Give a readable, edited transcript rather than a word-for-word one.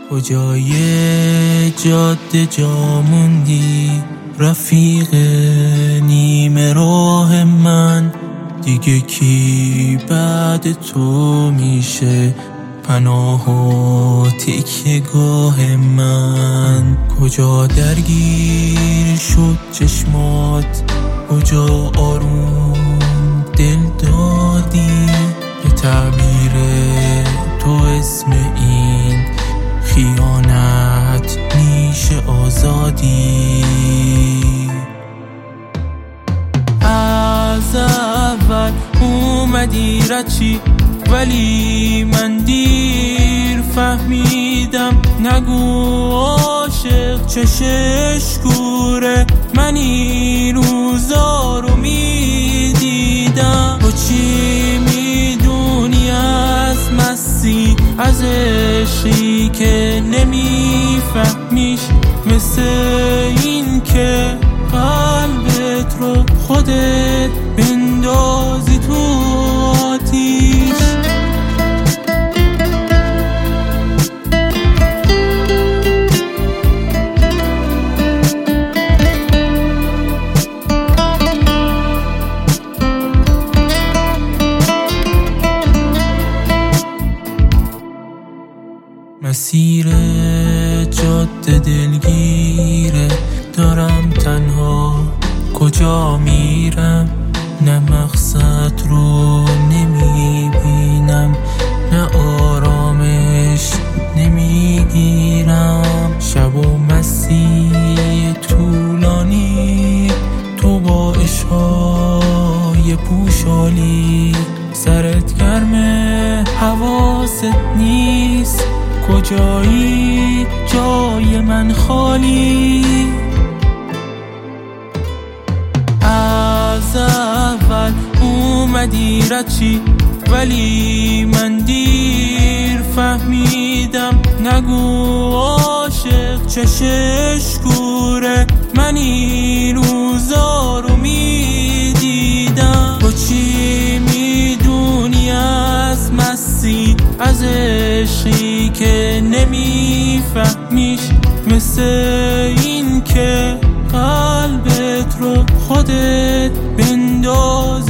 کجای جاده جا موندی رفیق نیمه راه من؟ دیگه کی بعد تو میشه پناه و تکیه‌گاه من؟ کجا درگیر شد چشمات؟ کجا آروم دل دادی؟ به تعبیر تو اسم این خیانت میشه آزادی. از اول اومدی رچی ولی من دیر فهمیدم. نگو عاشق چشش کوره، من این روزا رو میدیدم. تو چی میدونی از مستی، از عشقی که نمیفهمیش؟ مثل این که قلبت رو خودت بندازی تو آتیش. مسیر جاده دلگیره، دارم تنها کجا میرم؟ نه مقصد رو نمیبینم، نه آرامش نمیگیرم. شب و مسیر طولانی، تو با عشقای پوشالی، سرت گرمه حواست نیست. کجایی جای من خالی؟ از اول اومدی رچی ولی من دیر فهمیدم. نگو عاشق چشش کوره، من این روزا رو میدیدم. تو چی میدونی از مستی، از عشقی که نمیفهمیش؟ مثل این که قلبت رو خودت بنداز